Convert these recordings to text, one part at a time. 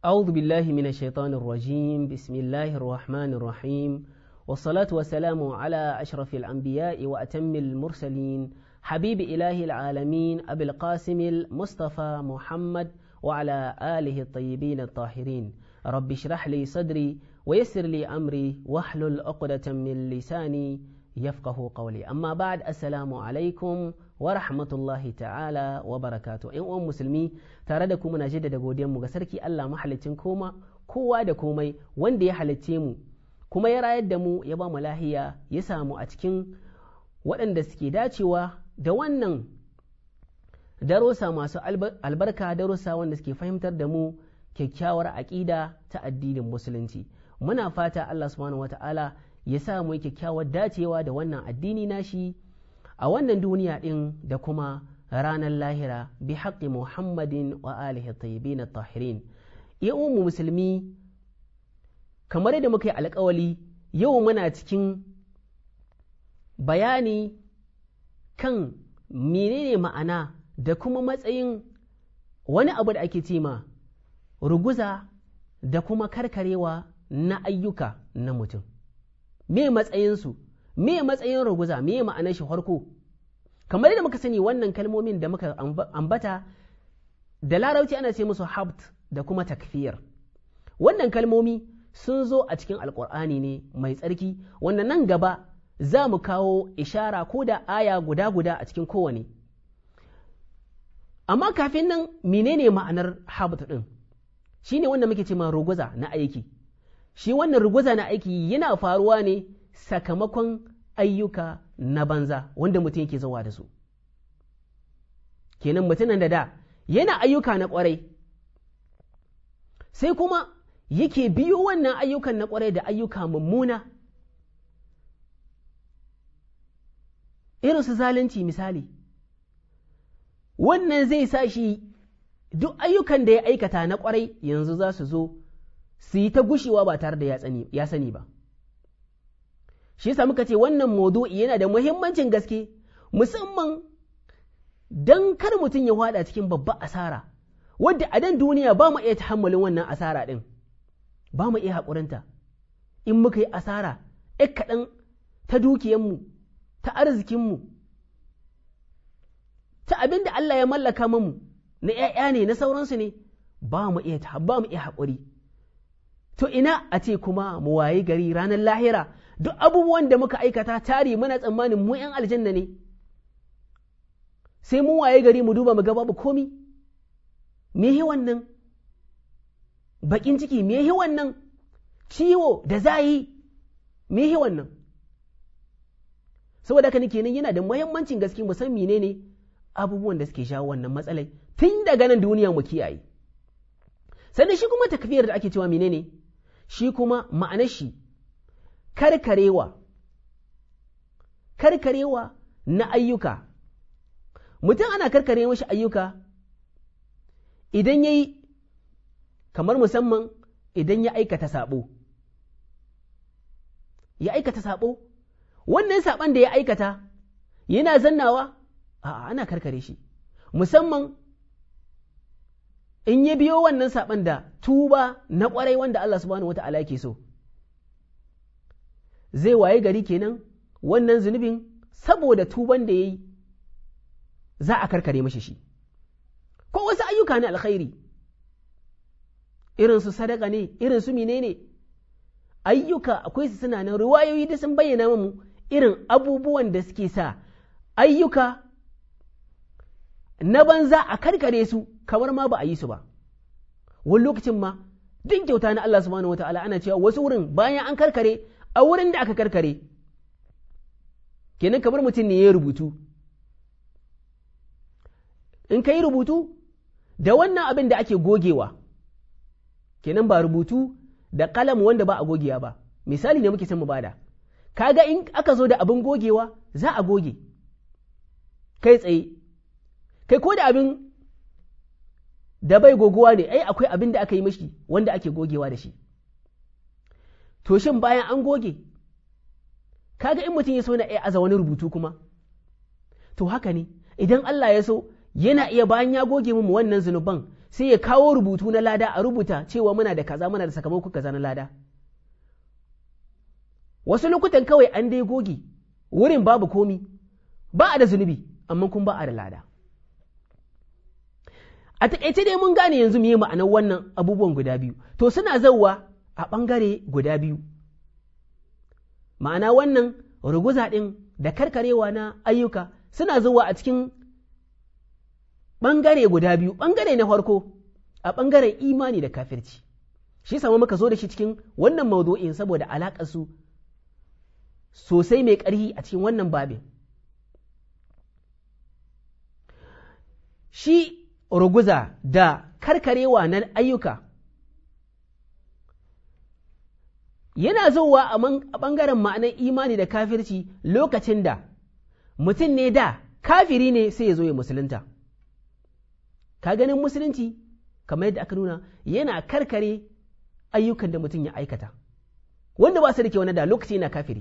أعوذ بالله من الشيطان الرجيم بسم الله الرحمن الرحيم والصلاة والسلام على أشرف الأنبياء وأتم المرسلين حبيب إله العالمين أبي القاسم المصطفى محمد وعلى آله الطيبين الطاهرين رب اشرح لي صدري ويسر لي أمري واحلل عقدة من لساني يفقه قولي أما بعد السلام عليكم wa rahmatullahi ta'ala wa barakatu ‘yan uwan musulmi tare da kuma na jaddada godiyanmu ga sarki Allah mahalicin kowa da komai wanda ya halicce mu kuma ya rayar da mu ya ba mu lahiya ya samu a cikin waɗanda suke dacewa da wannan darussa masu albarka darussa wanda suke fahimtar da mu kyakkyawar aƙida ta addinin musulunci muna fata Allah subhanahu wata'ala ya sa mu kyakkyawar dacewa da wannan addini nashi a wannan duniya ɗin da kuma ranar lahira bi haƙƙi Muhammadin wa alihi tayyibin tahirin mu musulmi kamar yadda muka yi alƙawali yau muna cikin bayani kan menene ma'ana da kuma matsayin wani abu da ake cema ruguza da kuma karkarewa na ayyuka na mutum me matsayinsu me matsayin ruguza me ma'anar shi farko kamar yadda muka sani wannan kalmomin da muka ambata da larabci ana ce musu habt da kuma takfir wannan kalmomi sun zo a cikin alkur'ani ne mai tsarki wanda nan gaba za mu kawo ishara ko da aya guda a cikin kowane amma kafin nan menene ma'anar habt din shine wanda muke ce ma ruguza na aiki shi wannan ruguza na aiki yana faruwa ne sakamakon ayyuka na banza wanda mutum yake zuwa da su kenan mutumin da yana ayyuka na kwarai sai kuma yake biyo wannan ayyukan na kwarai da ayyuka mummuna irin su zalunci misali wannan zai sa shi duk ayyukan da ya aikata na kwarai yanzu za su zo su yi ta gushewa ba tare da ya sani ba shi yasa muka ce wannan maudu'i yana da muhimmancin gaske musamman dan kar mutum ya fada cikin babbar asara wadda a dan duniya ba mu iya tahammalin wannan asara din ba mu iya haƙurinta in muka yi asara kaɗan ta dukiyanmu ta arzikinmu ta abin da Allah ya mallaka mu na ‘ya'ya ne na sauransu ne ba mu iya haƙuri to ina a ce kuma mu wayi gari ranar lahira duk abubuwan da muka aikata tari muna tsammanin mu ‘yan aljanna ne sai mun waye gari mu duba mu ga babu komi me yi wannan bakin ciki me yi wannan ciwo da zayi me yi wannan saboda haka kenan yana da muhimmancin gaske mu san menene abubuwan da suke shawo wannan matsalai tun daga nan duniya mu kiyaye sannan shi kuma takfir da ake cewa menene shi kuma ma'anar shi karkarewa na ayyuka mutum ana karkare mashi ayyuka idan ya yi kamar musamman idan ya aikata sabo wannan saban da ya aikata yana zannawa ana karkare shi musamman in ya biyo wannan saban da tuba na kwarai wanda Allah subhanahu wata'ala yake so zai waye gari kenan wannan zunubin saboda tuban da ya yi za a karkare mashi shi ko wasu ayyuka na alkhairi irin su sadaka ne irin su menene ayyuka akwai su suna nan riwayoyi da sun bayyana mu irin abubuwan da suke sa ayyuka na banza a karkare su kamar ma ba a yi su ba wani lokacin ma duk kyauta na Allah subhanahu wataala ana cewa wasu wurin bayan an karkare a wurin da aka karkare kenan kamar mutum ne ya rubutu in ka yi rubutu da wannan abin da ake gogewa kenan ba rubutu da kalam wanda ba a gogewa ba misali ne muke son mu bada kaga in aka zo da abin gogewa za a goge kai tsaye kai ko da abin da bai gogowa ne akwai abin da aka yi mashi wanda ake gogewa da shi to shin bayan an goge kaga in mutum ya so na aza wani rubutu kuma to haka ne idan Allah ya so yana iya bayan ya goge mu wannan zunuban sai ya kawo rubutu na lada a rubuta cewa muna da kaza, muna da sakamako kaza na lada. Wasu lokutan kawai an dai goge wurin babu komi, ba a da zunubi amma kun ba a da lada. A taƙaice dai mun gane yanzu mu yi ma'anar wannan abubuwan guda biyu, to suna zauwa a ɓangare guda biyu. Ma'ana wannan ruguza ɗin da karkarewa na ayyuka suna zuwa a cikin ɓangare guda biyu. Ɓangare na farko a ɓangaren imani da kafirci, shi sama muka zo da shi cikin wannan maudu'in saboda alaƙarsu sosai mai ƙarfi a cikin wannan babin. Shi ruguza da karkarewa na ayyuka yana zuwa a ɓangaren ma'anar imani da kafirci lokacin da mutum ne da kafiri ne sai ya zo ya musulunta. Ka ganin musulunci kamar yadda aka nuna yana karkare ayyukan da mutum ya aikata, wanda ba su da kyau na da lokaci yana kafiri.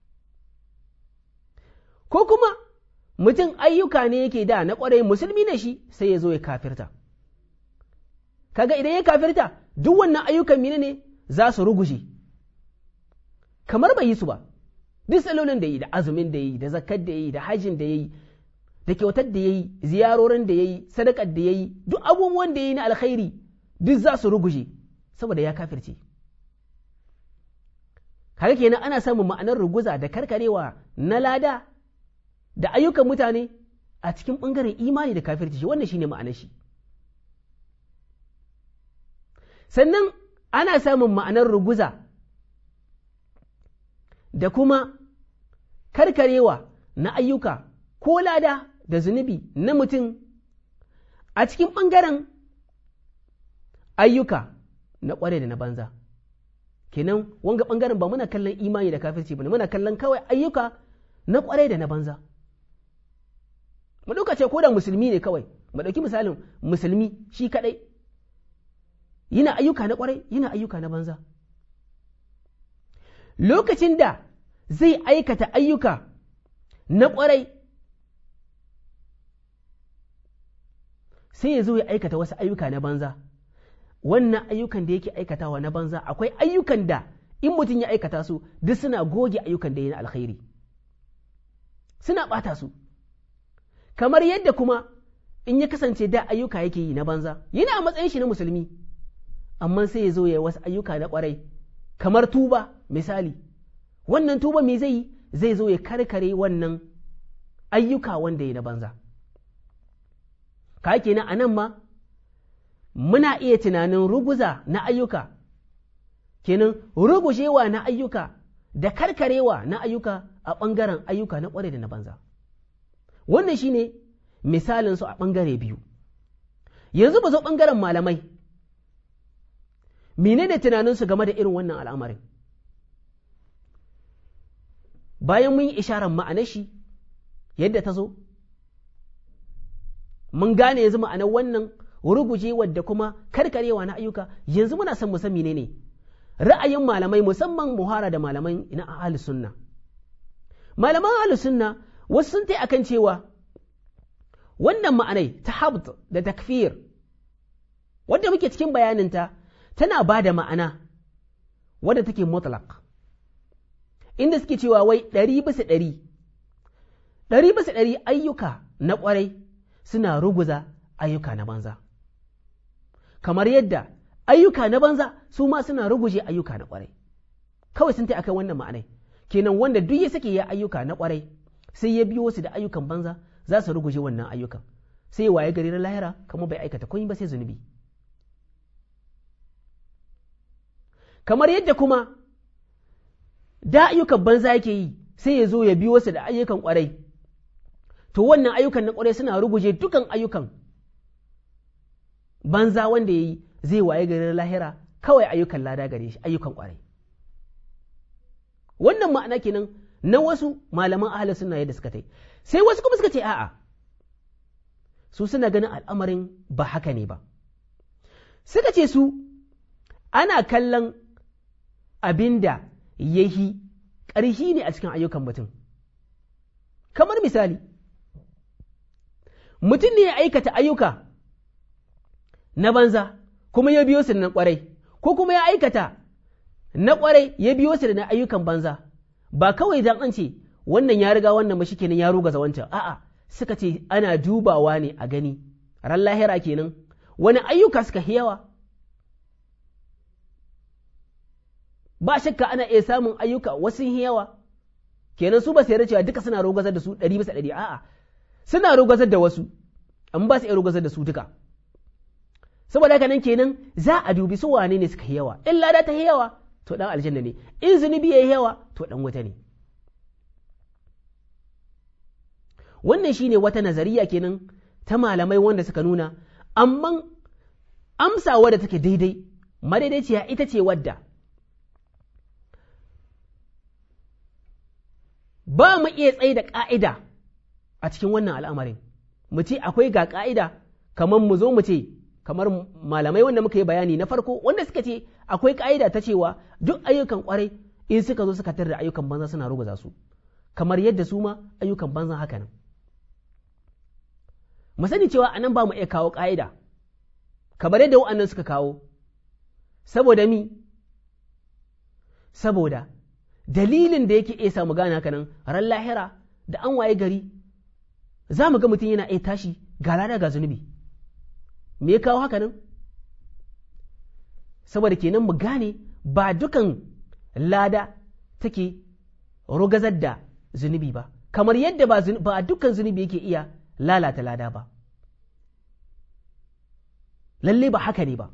Ko kuma mutum ayyuka ne yake da na ƙwarai, musulmi ne shi sai ya zo ya kafirta. Kaga idan ya kafirta duk wannan ayyukan mine ne za su ruguje kamar bai yi su ba. Duk salolin da yi, da azumin da yi, da zakat da yi, da hajjin da yi, da kyautar da yi, ziyarorin da yi, sadakar da yi, duk abubuwan da yi na alkhairi duk za su ruguje saboda ya kafirce. Kaga kenan ana samun ma'anar ruguza da karkarewa na lada da ayyukan mutane a cikin ɓangaren imani da kafirci, shi wannan shine ma'anar shi. Sannan ana samun ma'anar ruguza da kuma karkarewa na ayyuka ko lada da zunubi na mutum a cikin ɓangaren ayyuka na ƙware da na banza. Kenan wanga ɓangaren ba muna kallon imani da kafirci ba ne, muna kallon kawai ayyuka na ƙware da na banza. Mu ɗauka ce ko da musulmi ne kawai, mu ɗauki misalin musulmi shi kaɗai, yana ayyuka na ƙwarai, yana ayyuka na banza. Lokacin da zai aikata ayyuka na ƙwarai, sai ya zo ya aikata wasu ayyuka na banza. Wannan ayyukan da yake aikatawa na banza, akwai ayyukan da in mutum ya aikata su duk suna goge ayyukan da ya na alkhairi, suna ɓata su. Kamar yadda kuma in ya kasance da ayyuka yake yi na banza, yana a matsayin shi na musulmi, amma sai ya zo ya wasu ayyuka na ƙwarai, kamar tuba misali. Wannan tuba me zai yi? Zai zo ya karkare wannan ayyuka wanda ya na banza. Ka kenan a nan ma muna iya tunanin ruguza na ayyuka, kenan rugujewa na ayyuka da karkarewa na ayyuka a ɓangaren ayyuka na ƙwarai da na banza. Wannan shi ne misalinsu a ɓangare biyu. Yanzu ba zo ɓangaren malamai, menene tunaninsu game da irin wannan al'amarin? Bayan mun yi isharar ma'anar shi yadda ta zo, mun gane yanzu ma'anar wannan rugujewar da kuma karkarewa na ayyuka. Yanzu muna son mu san menene ra'ayin malamai, musamman muhara da malaman na ahlus sunna. Malaman ahlus sunna wasu sun tai akan cewa wannan ma'anai ta habd da takfir wadda muke cikin bayaninta tana ba da ma'ana wadda take mutlaq, inda suke cewa wai 100% ayyuka na ƙwarai suna ruguza ayyuka na banza, kamar yadda ayyuka na banza su ma suna ruguje ayyuka na ƙwarai. Kawai sun tai akan wannan ma'anai, kenan wanda duk ya sake ya ayyuka na ƙwarai sai ya biyo su da ayyukan banza, za su ruguje wannan ayyukan, sai waye gari na lahira kamar bai aikata komai ba sai zunubi. Kamar yadda kuma da ayyukan banza yake yi sai ya zo ya biyo su da ayyukan ƙwarai, to wannan ayyukan na ƙwarai suna ruguje dukan ayyukan banza wanda ya yi, zai waye gari na lahira kawai ayyukan lada gare shi, ayyukan ƙwarai. Wannan ma'ana kenan na wasu malaman ahlus sunna yadda suka tai. Sai wasu kuma suka ce a'a, su suna ganin al'amarin ba haka ne ba. Suka ce su ana kallon abinda yahi ƙarhi ne a cikin ayyukan mutum. Kamar misali, mutum ne ya aikata ayyuka na banza kuma ya biyo su da na ƙwarai, ko kuma ya aikata na ƙwarai ya biyo su da na ayyukan banza, ba kawai dan an ce wannan ya riga wannan ba shi kenan ya rugaza wancan, a'a suka ce ana dubawa ne a gani ran lahira kenan wani ayyuka suka yawa. Ba shakka ana iya samun ayyuka wasu yawa, kenan su ba su yarda cewa duka suna rogazar da su 100%, a'a suna rogazar da wasu, amma ba su iya rogazar da su duka. Saboda haka nan kenan za a dubi su wane ne suka yawa, in lada ta yawa to dan aljanna ne, in zunubi ya yawa to dan wuta ne. Wannan shine wata nazariya kenan ta malamai wanda suka nuna, amma amsa wadda take daidai madaidaiciya ita ce wadda ba mu iya tsaye da ƙa'ida a cikin wannan al'amarin, mu ce akwai ga ƙa'ida, kamar mu zo mu ce kamar malamai wanda muka yi bayani na farko wanda suka ce akwai ƙa'ida ta cewa duk ayyukan ƙwarai in suka zo suka tar da ayyukan banza suna ruguza su, kamar yadda su ma ayyukan banza haka nan. Mu sani cewa anan ba mu iya kawo ƙa'ida kamar yadda wa'annan suka kawo, saboda mi? Saboda dalilin da yake iya samu gane haka nan ran lahira da an waye gari za mu ga mutum yana iya tashi ga lada ga zunubi. Me ya kawo haka nan? Saboda kenan mu gane ba dukan lada take rugazar da zunubi ba, kamar yadda ba dukan zunubi yake iya lalata lada ba. Lalle ba haka ne ba.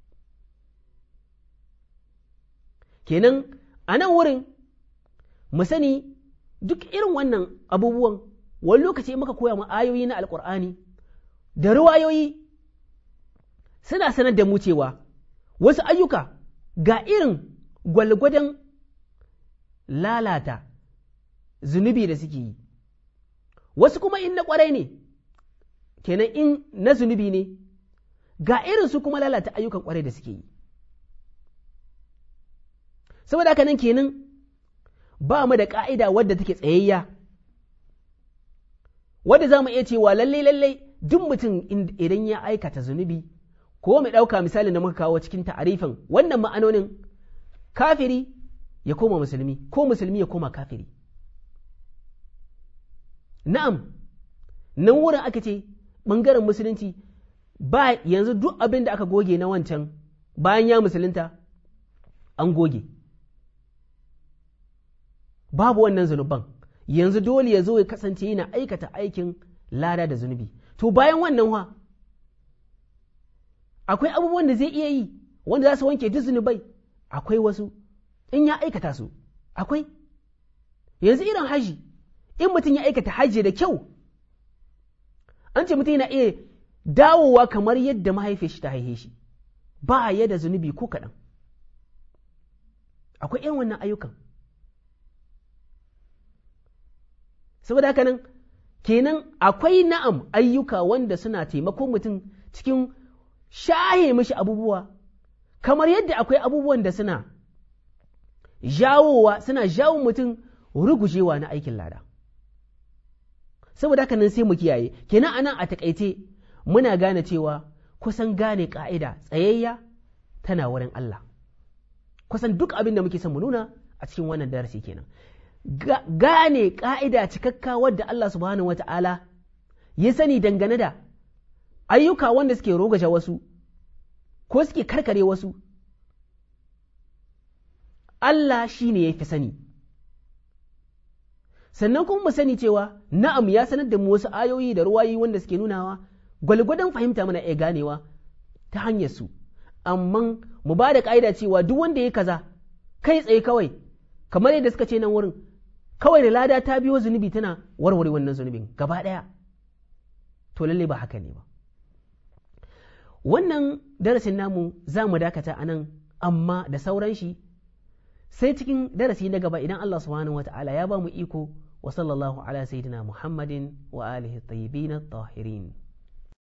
Kenan a nan wurin mu sani duk irin wannan abubuwan wani lokaci muka koya mu ayoyi na alkur'ani da ruwayoyi suna sanar da mu cewa wasu ayyuka ga irin gwalgwadon lalata zunubi da suke yi, wasu kuma in na kwarai ne, kenan in na zunubi ne ga irin su kuma lalata ayyukan kwarai da suke yi. Saboda haka nan kenan ba mu da ƙa'ida wadda take tsayayya, wadda za mu iya cewa lallai duk mutum idan ya aikata zunubi, ko mai ɗauka misalin da muka kawo cikin ta'arifin wannan ma'anonin, kafiri ya koma musulmi ko musulmi ya koma kafiri. Na'am, nan wurin aka ce ɓangaren musulunci ba yanzu duk abin da aka goge na wancan bayan ya musulunta an goge. Babu wannan zunuban, yanzu dole ya zo ya kasance yana aikata aikin lada da zunubi. To bayan wannan akwai abubuwan da zai iya yi wanda za su wanke duk zunubai, akwai wasu in ya aikata su, akwai yanzu irin haji, in mutum ya aikata haji da kyau, an ce mutum yana iya dawowa kamar yadda mahaifiyar shi ta haife shi, ba ya da zunubi ko kaɗan. Akwai irin wannan ayyukan. Saboda haka nan kenan akwai na'am ayyuka wanda suna taimakon mutum cikin shahe mishi abubuwa, kamar yadda akwai abubuwan da suna jawo mutum rugujewa na aikin lada. Saboda haka nan sai mu kiyaye, kenan anan a takaice muna gane cewa kusan gane ka'ida tsayayya tana wurin Allah. Kusan duk abin da muke son mu nuna a cikin wannan darasi kenan. Gane ƙa'ida cikakka wadda Allah subhanahu wata'ala ya sani dangane da ayyuka wanda suke rogaje wasu ko suke karkare wasu, Allah shi ne ya fi sani. Sannan kuma mu sani cewa na'am ya sanar da mu wasu ayoyi da ruwayi wanda suke nunawa gwalgwadon fahimta mana iya ganewa ta hanyar su, amma mu ba da ƙa'ida cewa duk wanda ya kaza kai tsaye kawai kamar yadda suka ce nan wurin, kawai da lada ta biyo zunubi tana warware wannan zunubin gaba ɗaya, to lalle ba haka ne ba. Wannan darasin namu za mu dakata a nan, amma da sauran shi sai cikin darasi na gaba idan Allah subhanahu wata'ala ya ba mu iko. Wa sallallahu ala sayyidina Muhammadin wa alihi tayyibin at-tahirin.